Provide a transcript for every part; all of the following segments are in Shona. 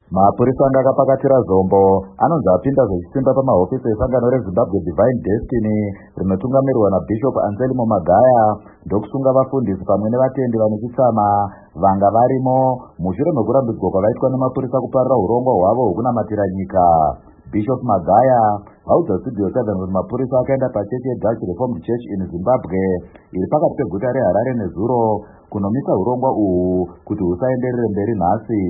Mapurisa anga akapakatira zombo anonzi apinda zvechisimba pamahofisi esangano reZimbabwe Divine Destiny rinotungamirwa naBishop Anselmo Magaya ndokusunga vafundisi pamwe nevatendi vane chitsama vanga varimo mushure mekurambidzwa kwavaitwa nemapurisa kuparira urongwa hwavo hwekunamatira nyika. Bishop Magaya vaudza Studio 7 kuti mapurisa akaenda pachechi yeDutch Reformed Church in Zimbabwe iri pakati peguta reHarare nezuro kunomisa urongwa uhu kuti husaenderere mberi nhasi.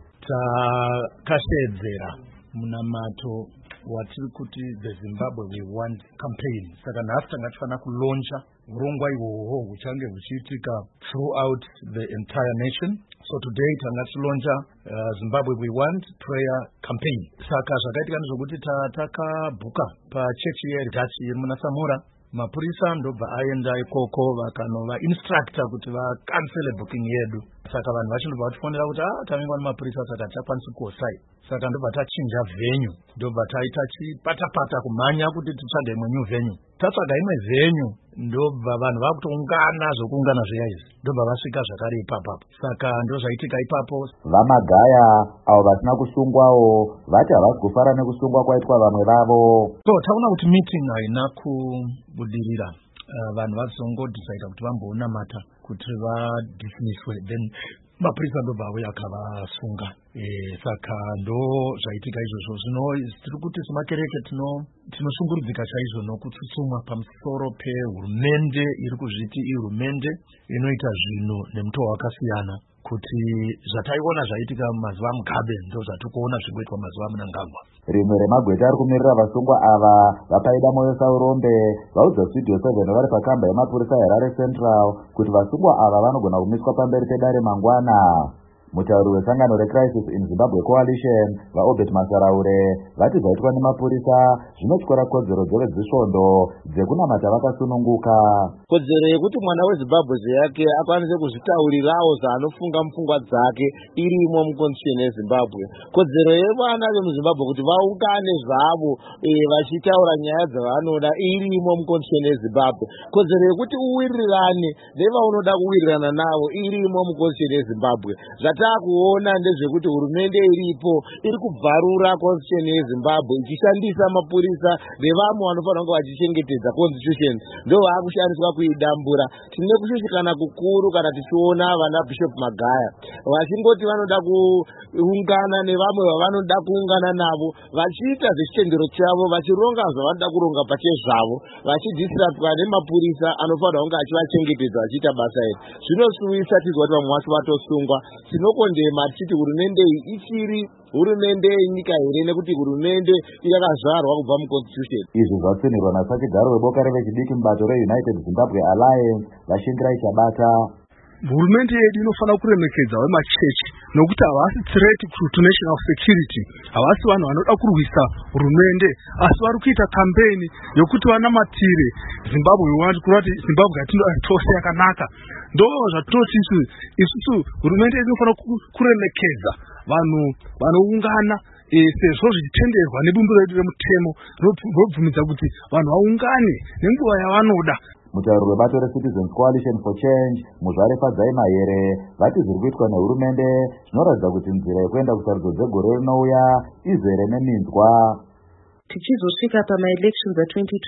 Takashedzera munamato watiri kuti the Zimbabwe we want campaign. Saka nhasi tanga tifana kuloncha urongwa ihwohwo huchange huchiitika throughout the entire nation. So today tanga tiloncha Zimbabwe we want prayer campaign. Saka zvakaitika ndezvokuti takabhuka pachechi yeDutch muna Samura. Mapurisa ndobva aenda ikoko vakanova instructor kuti vakancele booking yedu. Saka vanhu vachindobva vatifonera kuti tamingwa nemapurisa saka takwanisa kuosai. Saka ndobva tachinja venue, ndobva taita chipatapata kumhanya kuti titsvage imwe new venue. Tatsvaga imwe venue ndobva vanhu vakutoungana zvokuungana zveyaizvi, ndobva vasvika zvakare ipapapo. Saka ndozvaitika ipapo. Vamagaya avo vasina kusungwawo vati havasi kufara nekusungwa kwaitwa vamwe vavo. So taona kuti meeting haina kubudirira. Vanhu vazongodecida kuti vamboonamata kuti vadismisswe, then mapurisa ndobva auya akavasunga. Saka ndo zvaitika izvozvo. Zvino tiri kuti semakereke tinoshungurudzika chaizvo nokutsutsumwa pamusoro pehurumende iri kuzviti ihurumende inoita zvinhu nemutoo wakasiyana, kuti zvataiona zvaitika mazuva Mugabe ndo zvatikuona zvikuitwa mazuva Mnangagwa. Rimwe remagweta ari kumirira vasungwa ava vapaida Moyo Saurombe vaudza Studio 7 vari pakamba yemapurisa eHarare Central kuti vasungwa ava vanogona kumiswa pamberi pedare mangwana. Mutauri wesangano reCrisis in Zimbabwe Coalition vaObert Masaraure vati zvaitwa nemapurisa zvinotyora kodzero dzevezvisvondo dzekunamata vakasununguka. Kodzero yekuti mwana weZimbabwe yake akwanise kuzvitaurirawo zvaanofunga mupfungwa dzake irimo mukonstitution yeZimbabwe. Kodzero yevana vemuZimbabwe kuti vaungane zvavo vachitaura nyaya dzavanoda irimo mukonstitution yeZimbabwe. Kodzero yekuti uwirirane nevaunoda kuwirirana navo irimo mukonstitution yeZimbabwe. Kuona ndezvekuti hurumende iripo iri kubvarura constitution yeZimbabwe ichishandisa mapurisa nevamwe vanofanira kunge vachichengetedza constitution ndo vakushandiswa kuidambura. Tine kushushikana kukuru kana tichiona vana Bishop Magaya vachingoti vanoda kuungana nevamwe vavanoda kuungana navo vachiita zvechitendero chavo vachironga zvavanoda kuronga pachezvavo vachidisirapwa nemapurisa anofanira kunge achivachengetedza vachiita basa iri. Zvinosuwisa tizwa kuti vamwe vacho vatosungwa. Tinokondema tichiti hurumende iyi ichiri hurumende yenyika here nekuti hurumende yakazvarwa kubva muconstitution. Izvi zvatsinirwa nasachigaro weboka revechidiki mubato reUnited Zimbabwe Alliance Vashingirai Chabata. Hurumende yedu inofanira kuremekedza vemachechi nokuti havasi threat to national security, havasi vanhu vanoda kurwisa hurumende, asi vari kuita kampeni yokuti vanamatire Zimbabwe want kuti Zimbabwe yatose yakanaka. Ndo zvatinoti isusu hurumende yedu inofanira kuremekedza vanhu vanoungana sezvo zvichitenderwa nebumbiro redu remutemo robvumidza kuti vanhu vaungane nenguva yavanoda. Mutauri webato reCitizens Coalition for Change Muzvare Fadzai Mahere vati zviri kuitwa nehurumende zvinoratidza kuti nzira yekuenda kusarudzo dzegore rinouya izere neminzwa. Tichizosvika pama-elections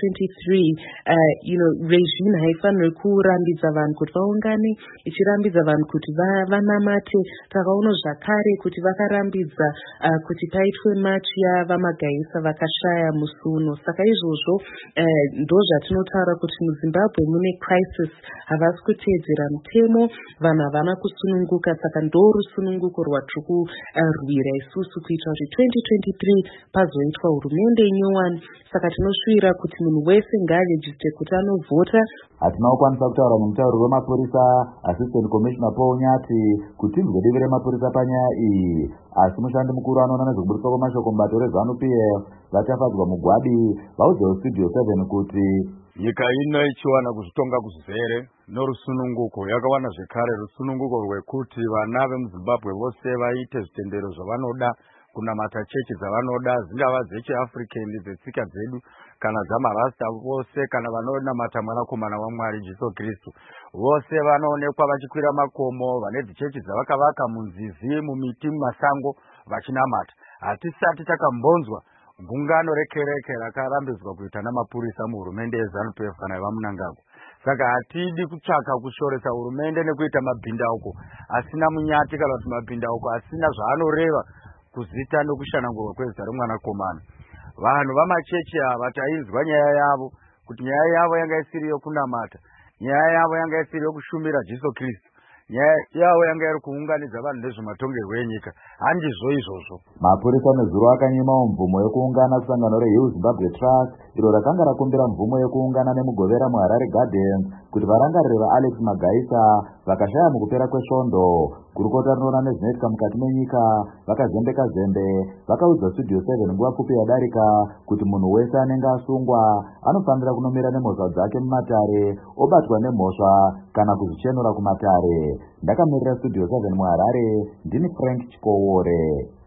a 2023, regime haifaniri kurambidza vanhu kuti vaungane, ichirambidza vanhu kuti vanamate. Takaona zvakare kuti vakarambidza kuti paitwe march yavamagaisa vakashaya musuno. Saka izvozvo ndo zvatinotaura kuti muZimbabwe mune crisis, havasi kuteedzera mutemo, vanhu havana kusununguka. Saka ndo rusununguko rwatiri kurwira isusu kuita kuti 2023 pazoitwa hurumende nyowani. Saka tinosvira kuti munhu wese ngaarejiste kuti anovhota. Hatina kukwanisa kutaura nemutauri wemapurisa Assistant Commissioner Paul Nyati kuti ibwe divi remapurisa panyaya iyi, asi mushandi mukuru anoona nezvekuburiswa kwemashoko mubato reZANU-PF vachafadzwa mugwadi vaudzawo Studio 7 kuti nyika ino ichiwana kuzvitonga kuzvizere norusununguko. Yakawana zvekare rusununguko rwekuti vana vemuZimbabwe vose vaite zvitendero zvavanoda, kunamata chechi dzavanoda, dzingava dzechiAfrican dzetsika dzedu kana dzamarasta vose, kana vanonamata mwanakomana waMwari Jesu Kristu vose vanoonekwa vachikwira makomo, vane dzichechi dzavakavaka munzizi, mumiti, mumasango, vachinamata. Hatisati takambonzwa gungano rekereke rakarambidzwa kuita namapurisa muhurumende yeZANU-PF kana yevaMunangagwa. Saka hatidi kutsvaka kushoresa hurumende nekuita mabhindauko asina munyati kana kuti mabhindauko asina zvaanoreva kuzita nokushanangurwa kwezita remwanakomana. Vanhu vamachechi ava tainzwa nyaya yavo kuti nyaya yavo yanga isiri yokunamata, nyaya yavo yanga isiri yokushumira Jesu Kristu, nyaya yavo yanga iri kuunganidza vanhu nezvematongerwo enyika. Handizvo izvozvo. Mapurisa nezuro akanyima mvumo yekuungana kusangano reHill Zimbabwe Trust iro rakanga rakumbira mvumo yekuungana nemugovera muHarare Gardens kuti varangarire vaAlex Magaisa vakashaya mukupera kwesvondo. Kurukota rinoona nezvinoitika mukati menyika vakazembeka zembe vakaudza Studio 7 nguva pfupi yadarika kuti munhu wese anenge asungwa anofanira kunomira nemhosva dzake mumatare obatwa nemhosva kana kuzvichenura kumatare. Ndakamirira Studio 7 muHarare, ndini Frank Chikowore.